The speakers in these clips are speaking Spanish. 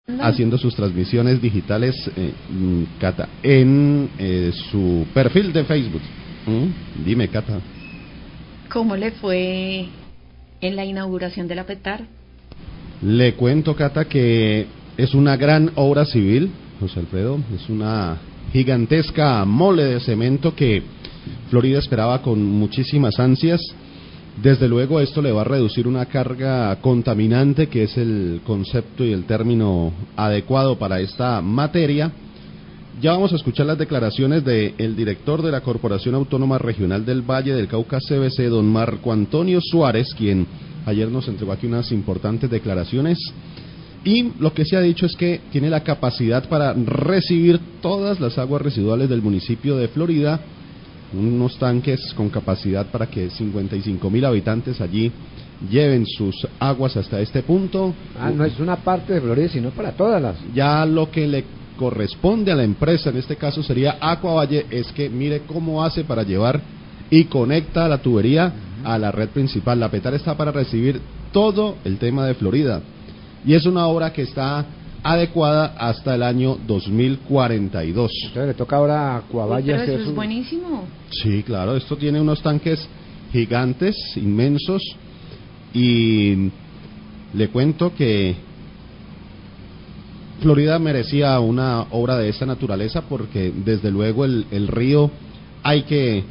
haciendo sus transmisiones digitales, Cata, en su perfil de Facebook. Dime, Cata. ¿Cómo le fue en la inauguración de la PETAR? Le cuento, Cata, que es una gran obra civil, José Alfredo, es una gigantesca mole de cemento que Florida esperaba con muchísimas ansias. Desde luego esto le va a reducir una carga contaminante, que es el concepto y el término adecuado para esta materia. Ya vamos a escuchar las declaraciones del director de la Corporación Autónoma Regional del Valle del Cauca, CBC, don Marco Antonio Suárez, quien ayer nos entregó aquí unas importantes declaraciones. Y lo que se ha dicho es que tiene la capacidad para recibir todas las aguas residuales del municipio de Florida, unos tanques con capacidad para que 55.000 habitantes allí lleven sus aguas hasta este punto. No es una parte de Florida, sino para todas las. Ya lo que le corresponde a la empresa, en este caso sería Acuavalle, es que mire cómo hace para llevar y conecta la tubería a la red principal. La PETAR está para recibir todo el tema de Florida, y es una obra que está adecuada hasta el año 2042. Entonces le toca ahora a Acuavalle Pero hacer eso es buenísimo. Sí, claro, esto tiene unos tanques gigantes, inmensos, y le cuento que Florida merecía una obra de esta naturaleza, porque desde luego el río hay que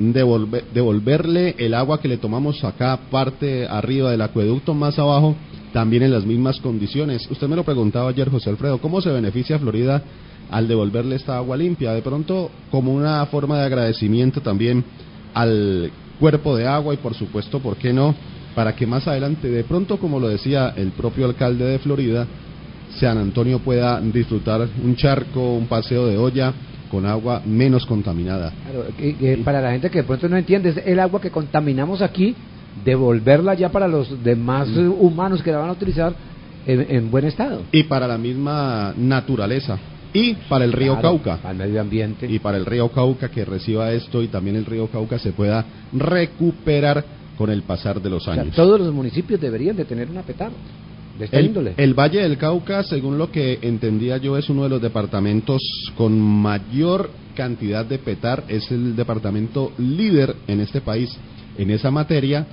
devolverle el agua que le tomamos acá, parte arriba del acueducto, más abajo, también en las mismas condiciones. Usted me lo preguntaba ayer, José Alfredo, ¿cómo se beneficia Florida al devolverle esta agua limpia? De pronto, como una forma de agradecimiento también al cuerpo de agua, y por supuesto, ¿por qué no?, para que más adelante, de pronto, como lo decía el propio alcalde de Florida, San Antonio pueda disfrutar un charco, un paseo de olla con agua menos contaminada. Claro, para la gente que de pronto no entiende, es el agua que contaminamos aquí, devolverla ya para los demás humanos que la van a utilizar en buen estado. Y para la misma naturaleza, y para el río Cauca, para el medio ambiente, y para el río Cauca, que reciba esto, y también el río Cauca se pueda recuperar con el pasar de los años. O sea, todos los municipios deberían de tener una PETAR de esta índole. El Valle del Cauca, según lo que entendía yo, es uno de los departamentos con mayor cantidad de PETAR, es el departamento líder en este país en esa materia,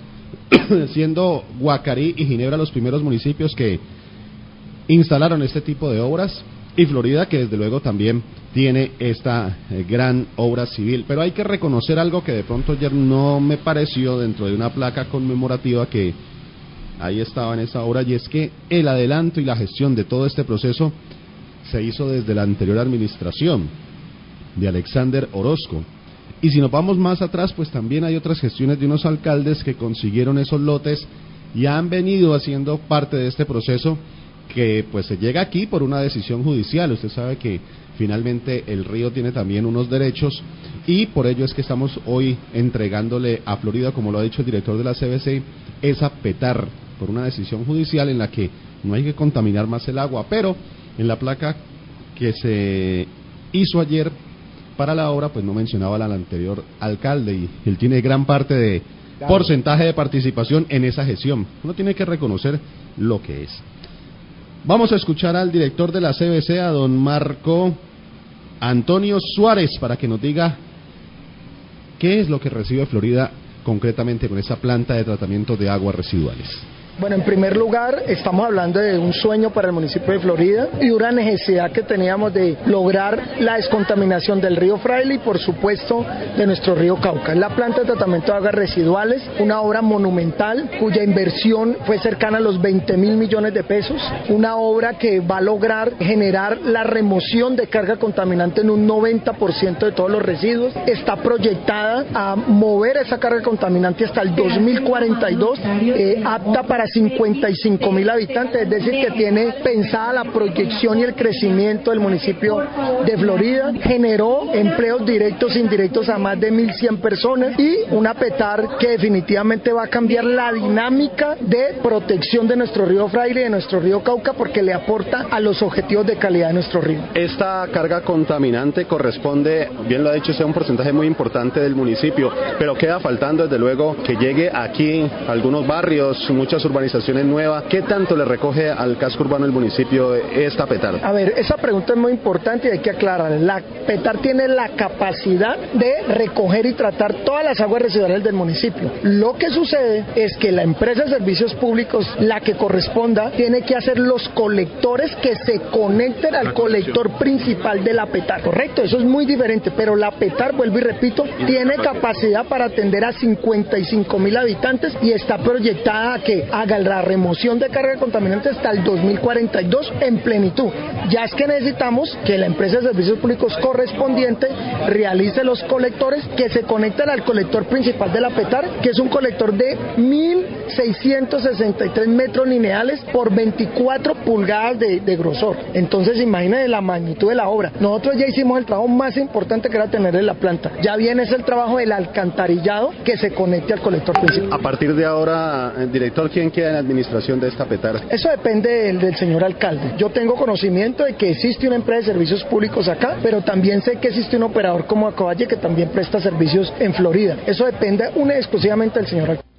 siendo Guacarí y Ginebra los primeros municipios que instalaron este tipo de obras, y Florida, que desde luego también tiene esta gran obra civil. Pero hay que reconocer algo que de pronto ayer no me pareció dentro de una placa conmemorativa que ahí estaba en esa obra, y es que el adelanto y la gestión de todo este proceso se hizo desde la anterior administración de Alexander Orozco. Y si nos vamos más atrás, pues también hay otras gestiones de unos alcaldes que consiguieron esos lotes y han venido haciendo parte de este proceso, que pues se llega aquí por una decisión judicial. Usted sabe que finalmente el río tiene también unos derechos, y por ello es que estamos hoy entregándole a Florida, como lo ha dicho el director de la CBC, esa PETAR, por una decisión judicial en la que no hay que contaminar más el agua. Pero en la placa que se hizo ayer para la obra, pues no mencionaba al anterior alcalde, y él tiene gran parte de porcentaje de participación en esa gestión. Uno tiene que reconocer lo que es. Vamos a escuchar al director de la CBC, a don Marco Antonio Suárez, para que nos diga qué es lo que recibe Florida concretamente con esa planta de tratamiento de aguas residuales. Bueno, en primer lugar, estamos hablando de un sueño para el municipio de Florida y una necesidad que teníamos de lograr la descontaminación del río Fraile y, por supuesto, de nuestro río Cauca. La planta de tratamiento de aguas residuales, una obra monumental cuya inversión fue cercana a los 20.000 millones de pesos, una obra que va a lograr generar la remoción de carga contaminante en un 90% de todos los residuos. Está proyectada a mover esa carga contaminante hasta el 2042, apta para 55.000 habitantes, es decir, que tiene pensada la proyección y el crecimiento del municipio de Florida. Generó empleos directos e indirectos a más de 1.100 personas, y una PETAR que definitivamente va a cambiar la dinámica de protección de nuestro río Fraile y de nuestro río Cauca, porque le aporta a los objetivos de calidad de nuestro río. Esta carga contaminante corresponde, bien lo ha dicho, sea un porcentaje muy importante del municipio, pero queda faltando desde luego que llegue aquí a algunos barrios, muchas urbanización es nueva, ¿qué tanto le recoge al casco urbano del municipio esta PETAR? A ver, esa pregunta es muy importante y hay que aclarar. La PETAR tiene la capacidad de recoger y tratar todas las aguas residuales del municipio. Lo que sucede es que la empresa de servicios públicos, la que corresponda, tiene que hacer los colectores que se conecten al colector principal de la PETAR, ¿correcto? Eso es muy diferente, pero la PETAR, vuelvo y repito, tiene capacidad para atender a 55.000 habitantes y está proyectada a que haga la remoción de carga contaminante hasta el 2042 en plenitud. Ya es que necesitamos que la empresa de servicios públicos correspondiente realice los colectores que se conectan al colector principal de la PETAR, que es un colector de 1.663 metros lineales por 24 pulgadas de grosor. Entonces imagínense la magnitud de la obra. Nosotros ya hicimos el trabajo más importante, que era tener en la planta. Ya viene el trabajo del alcantarillado que se conecte al colector principal. A partir de ahora, director, ¿quién queda en la administración de esta PETAR? Eso depende del señor alcalde. Yo tengo conocimiento de que existe una empresa de servicios públicos acá, pero también sé que existe un operador como Acovalle que también presta servicios en Florida. Eso depende exclusivamente del señor alcalde.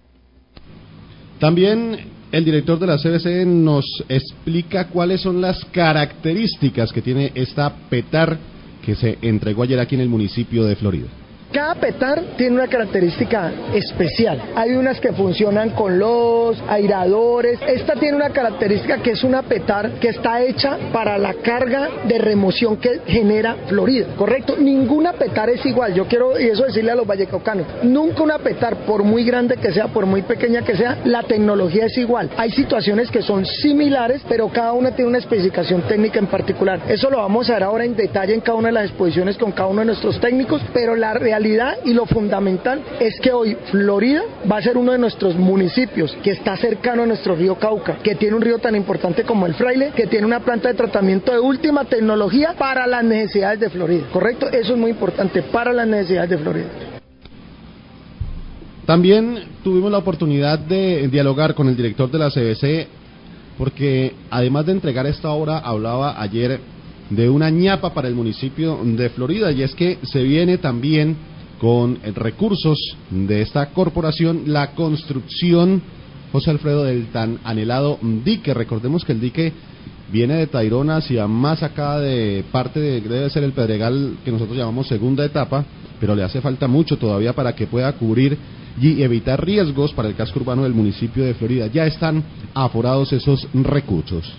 También el director de la CBC nos explica cuáles son las características que tiene esta PETAR que se entregó ayer aquí en el municipio de Florida. Cada PETAR tiene una característica especial. Hay unas que funcionan con los airadores. Esta tiene una característica que es una PETAR que está hecha para la carga de remoción que genera Florida, ¿correcto? Ninguna PETAR es igual. Yo quiero eso decirle a los vallecaucanos. Nunca una PETAR, por muy grande que sea, por muy pequeña que sea, la tecnología es igual. Hay situaciones que son similares, pero cada una tiene una especificación técnica en particular. Eso lo vamos a ver ahora en detalle en cada una de las exposiciones con cada uno de nuestros técnicos, pero la realidad y lo fundamental es que hoy Florida va a ser uno de nuestros municipios que está cercano a nuestro río Cauca, que tiene un río tan importante como el Fraile, que tiene una planta de tratamiento de última tecnología para las necesidades de Florida, ¿correcto? Eso es muy importante para las necesidades de Florida. También tuvimos la oportunidad de dialogar con el director de la CBC, porque además de entregar esta obra, hablaba ayer de una ñapa para el municipio de Florida, y es que se viene también con recursos de esta corporación la construcción, José Alfredo, del tan anhelado dique. Recordemos que el dique viene de Tayrona hacia más acá de parte de, debe ser el Pedregal, que nosotros llamamos segunda etapa, pero le hace falta mucho todavía para que pueda cubrir y evitar riesgos para el casco urbano del municipio de Florida. Ya están aforados esos recursos.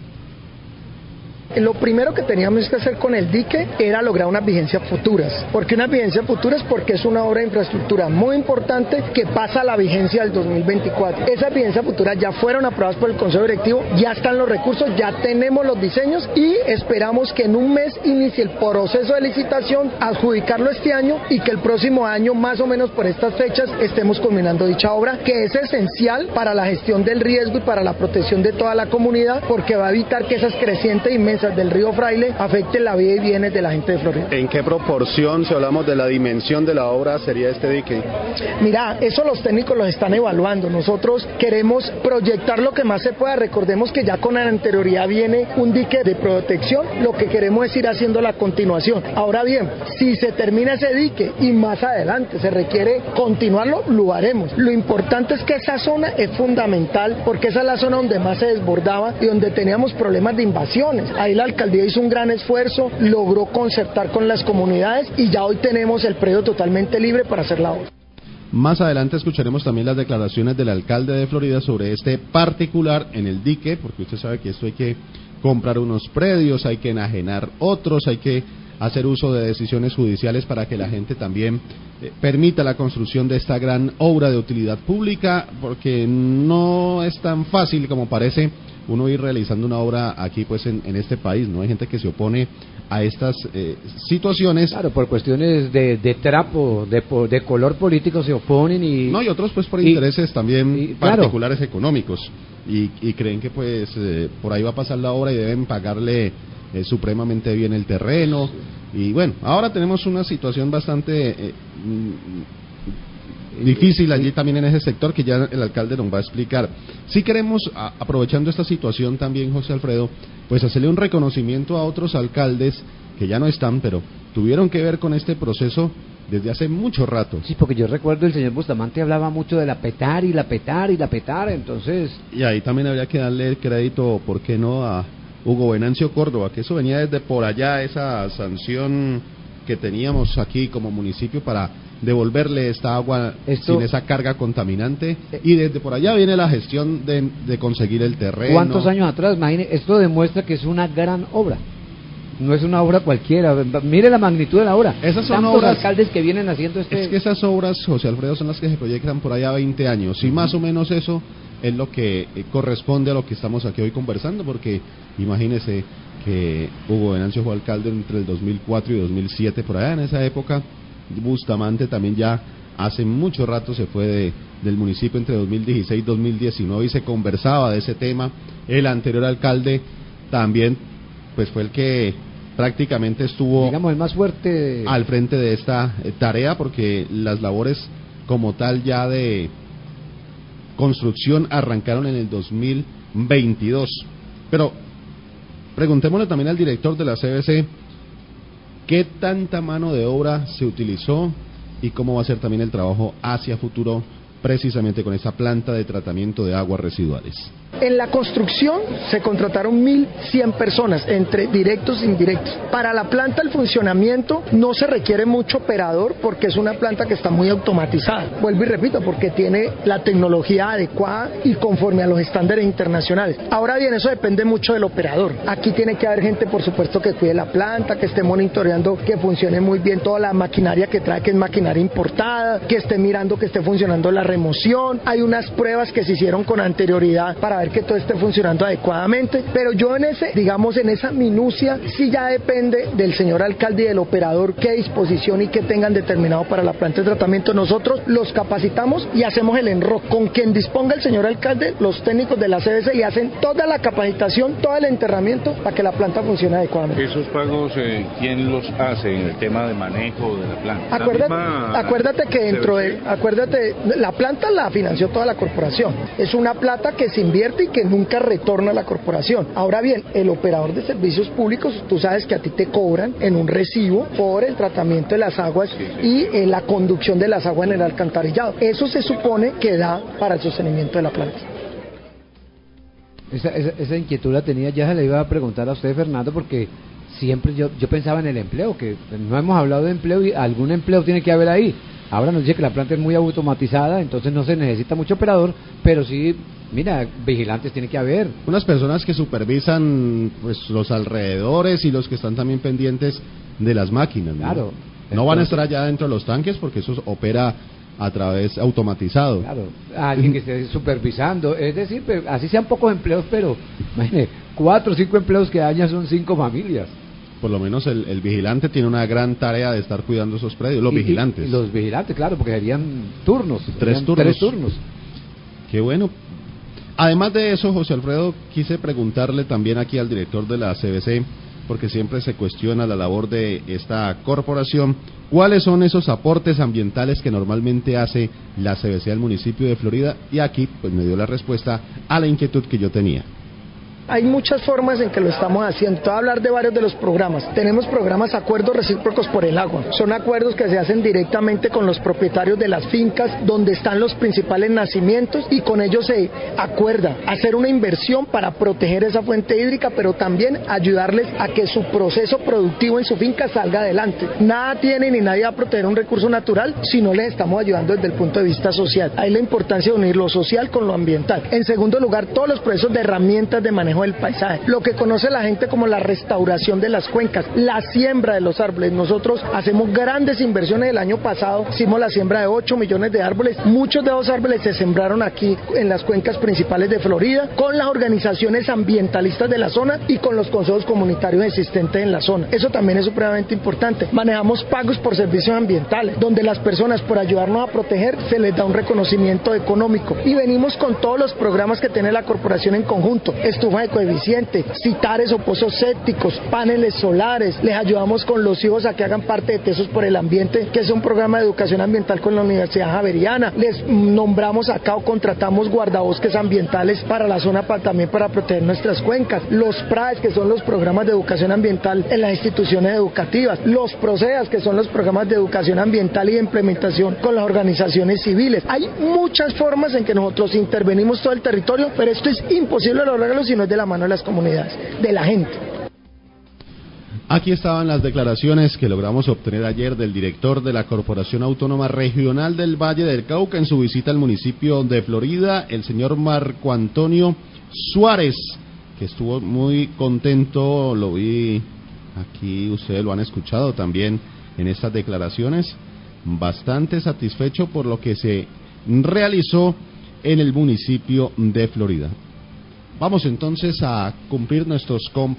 Lo primero que teníamos que hacer con el dique era lograr unas vigencias futuras. ¿Por qué unas vigencias futuras? Porque es una obra de infraestructura muy importante que pasa a la vigencia del 2024. Esas vigencias futuras ya fueron aprobadas por el Consejo Directivo, ya están los recursos, ya tenemos los diseños y esperamos que en un mes inicie el proceso de licitación, adjudicarlo este año y que el próximo año, más o menos por estas fechas, estemos culminando dicha obra, que es esencial para la gestión del riesgo y para la protección de toda la comunidad, porque va a evitar que esas crecientes inmensas del río Fraile afecte la vida y bienes de la gente de Florida. ¿En qué proporción, si hablamos de la dimensión de la obra, sería este dique? Mira, eso los técnicos los están evaluando. Nosotros queremos proyectar lo que más se pueda. Recordemos que ya con anterioridad viene un dique de protección. Lo que queremos es ir haciendo la continuación. Ahora bien, si se termina ese dique y más adelante se requiere continuarlo, lo haremos. Lo importante es que esa zona es fundamental, porque esa es la zona donde más se desbordaba y donde teníamos problemas de invasiones. Ahí la alcaldía hizo un gran esfuerzo, logró concertar con las comunidades y ya hoy tenemos el predio totalmente libre para hacer la obra. Más adelante escucharemos también las declaraciones del alcalde de Florida sobre este particular en el dique, porque usted sabe que esto hay que comprar unos predios, hay que enajenar otros, hay que hacer uso de decisiones judiciales para que la gente también permita la construcción de esta gran obra de utilidad pública, porque no es tan fácil como parece uno ir realizando una obra aquí pues en este país, ¿no? Hay gente que se opone a estas situaciones. Claro, por cuestiones de trapo, de color político se oponen y... No, y otros pues por intereses también particulares, claro, económicos, y creen que pues por ahí va a pasar la obra y deben pagarle supremamente bien el terreno, y bueno, ahora tenemos una situación bastante difícil allí también en ese sector, que ya el alcalde nos va a explicar. Sí queremos, aprovechando esta situación también, José Alfredo, pues hacerle un reconocimiento a otros alcaldes que ya no están, pero tuvieron que ver con este proceso desde hace mucho rato. Sí, porque yo recuerdo el señor Bustamante hablaba mucho de la petar y la petar y la petar, entonces... Y ahí también habría que darle el crédito, ¿por qué no?, a Hugo Venancio Córdoba, que eso venía desde por allá, esa sanción que teníamos aquí como municipio para devolverle esta agua sin esa carga contaminante, y desde por allá viene la gestión de conseguir el terreno. ¿Cuántos años atrás? Imagine, esto demuestra que es una gran obra. No es una obra cualquiera. Mire la magnitud de la obra. Esas son tantos obras, alcaldes que vienen haciendo Es que esas obras, José Alfredo, son las que se proyectan por allá 20 años. Y más o menos eso es lo que corresponde a lo que estamos aquí hoy conversando, porque imagínese que Hugo Venancio fue alcalde entre el 2004 y 2007, por allá en esa época. Bustamante también ya hace mucho rato se fue del municipio entre 2016 y 2019 y se conversaba de ese tema. El anterior alcalde también pues fue el que prácticamente estuvo, digamos, el más fuerte al frente de esta tarea, porque las labores como tal ya de construcción arrancaron en el 2022. Pero preguntémosle también al director de la CBC qué tanta mano de obra se utilizó y cómo va a ser también el trabajo hacia futuro precisamente con esa planta de tratamiento de aguas residuales. En la construcción se contrataron 1.100 personas, entre directos e indirectos. Para la planta, el funcionamiento no se requiere mucho operador porque es una planta que está muy automatizada. Vuelvo y repito, porque tiene la tecnología adecuada y conforme a los estándares internacionales. Ahora bien, eso depende mucho del operador. Aquí tiene que haber gente, por supuesto, que cuide la planta, que esté monitoreando que funcione muy bien toda la maquinaria que trae, que es maquinaria importada, que esté mirando que esté funcionando la remoción. Hay unas pruebas que se hicieron con anterioridad para ver que todo esté funcionando adecuadamente, pero yo en esa minucia sí ya depende del señor alcalde y del operador qué disposición y qué tengan determinado para la planta de tratamiento. Nosotros los capacitamos y hacemos el enroque. Con quien disponga el señor alcalde, los técnicos de la CBC y hacen toda la capacitación, todo el enterramiento para que la planta funcione adecuadamente. ¿Esos pagos quién los hace en el tema de manejo de la planta? Acuérdate que la planta la financió toda la corporación. Es una plata que se invierte y que nunca retorna a la corporación. Ahora bien, el operador de servicios públicos, tú sabes que a ti te cobran en un recibo por el tratamiento de las aguas y la conducción de las aguas en el alcantarillado. Eso se supone que da para el sostenimiento de la planta. Esa inquietud la tenía, ya se le iba a preguntar a usted, Fernando, porque siempre yo pensaba en el empleo, que no hemos hablado de empleo y algún empleo tiene que haber ahí. Ahora nos dice que la planta es muy automatizada, entonces no se necesita mucho operador, pero sí, mira, vigilantes tiene que haber. Unas personas que supervisan pues los alrededores y los que están también pendientes de las máquinas, ¿no? Claro. No van a estar allá dentro de los tanques porque eso opera a través automatizado. Claro, alguien que esté supervisando, es decir, así sean pocos empleos, pero imagínate, 4 o 5 empleos que haya son 5 familias. Por lo menos el vigilante tiene una gran tarea de estar cuidando esos predios, los vigilantes. Los vigilantes, claro, porque serían turnos. Tres turnos. Qué bueno. Además de eso, José Alfredo, quise preguntarle también aquí al director de la CBC, porque siempre se cuestiona la labor de esta corporación, ¿cuáles son esos aportes ambientales que normalmente hace la CBC al municipio de Florida? Y aquí pues me dio la respuesta a la inquietud que yo tenía. Hay muchas formas en que lo estamos haciendo. Te voy a hablar de varios de los programas. Tenemos programas acuerdos recíprocos por el agua. Son acuerdos que se hacen directamente con los propietarios de las fincas donde están los principales nacimientos y con ellos se acuerda hacer una inversión para proteger esa fuente hídrica, pero también ayudarles a que su proceso productivo en su finca salga adelante. Nada tiene ni nadie va a proteger un recurso natural si no les estamos ayudando desde el punto de vista social. Ahí la importancia de unir lo social con lo ambiental. En segundo lugar, todos los procesos de herramientas de manejo del paisaje, lo que conoce la gente como la restauración de las cuencas, la siembra de los árboles. Nosotros hacemos grandes inversiones. El año pasado hicimos la siembra de 8 millones de árboles. Muchos de esos árboles se sembraron aquí en las cuencas principales de Florida con las organizaciones ambientalistas de la zona y con los consejos comunitarios existentes en la zona. Eso también es supremamente importante. Manejamos pagos por servicios ambientales, donde las personas, por ayudarnos a proteger, se les da un reconocimiento económico, y venimos con todos los programas que tiene la corporación en conjunto: estufa de coeficiente, citares o pozos sépticos, paneles solares, les ayudamos con los hijos a que hagan parte de Tesos por el Ambiente, que es un programa de educación ambiental con la Universidad Javeriana, les nombramos acá o contratamos guardabosques ambientales para la zona también para proteger nuestras cuencas, los PRAES, que son los programas de educación ambiental en las instituciones educativas, los PROCEAS, que son los programas de educación ambiental y de implementación con las organizaciones civiles. Hay muchas formas en que nosotros intervenimos todo el territorio, pero esto es imposible lograrlo si no es de la mano de las comunidades, de la gente. Aquí estaban las declaraciones que logramos obtener ayer del director de la Corporación Autónoma Regional del Valle del Cauca en su visita al municipio de Florida, el señor Marco Antonio Suárez, que estuvo muy contento, lo vi aquí, ustedes lo han escuchado también en estas declaraciones, bastante satisfecho por lo que se realizó en el municipio de Florida. Vamos entonces a cumplir nuestros compromisos.